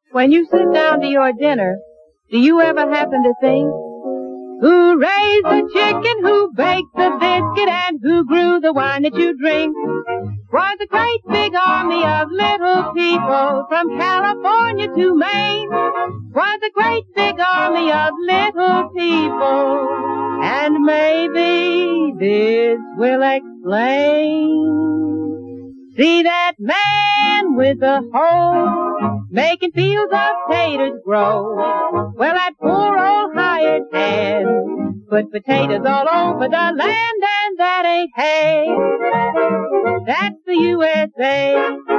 When you sit down to your dinner, do you ever happen to think, who raised the chicken, who baked the biscuit, and who grew the wine that you drink? Was a great big army of little people from California to Maine. Was a great big army of little people, and maybe this will explain. See that man with the hoe, making fields of taters grow. Well, that poor old hired hand put potatoes all over the land, and that ain't hay. That's the USA.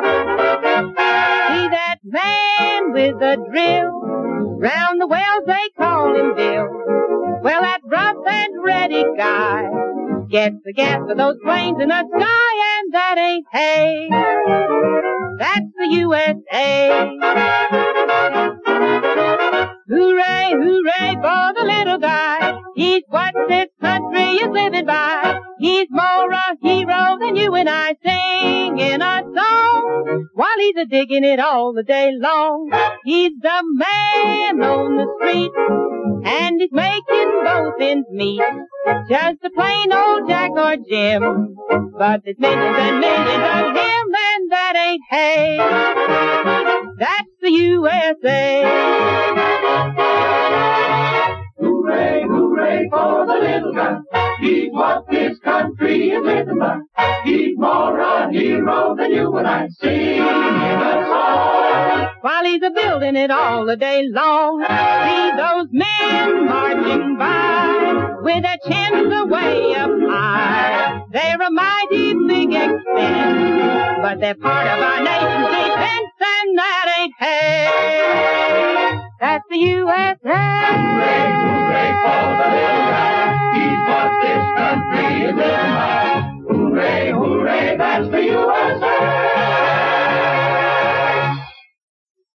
See that man with the drill, round the wells they call him Bill. Well, that rough and ready guy gets the gas for those planes in the sky, and that ain't hay. That's the USA. Hooray, hooray for the little guy. He's what this country is living by. He's more a hero than you and I, singing a song while he's a-digging it all the day long. He's the man on the street, and he's making both ends meet. Just a plain old Jack or Jim, but there's millions and millions of him, and that ain't hay. That's the USA. Hooray, hooray for the little guy. He's what this country is living by. He's more a hero than you and I, singing a song while he's a-building it all the day long. See those men marching by with their chins away up high. They're a mighty big expense, but they're part of our nation's defense, and that ain't hay. That's the USA. Hooray, hooray for the little guy. He's what this country is living by. Hooray, hooray, that's the USA.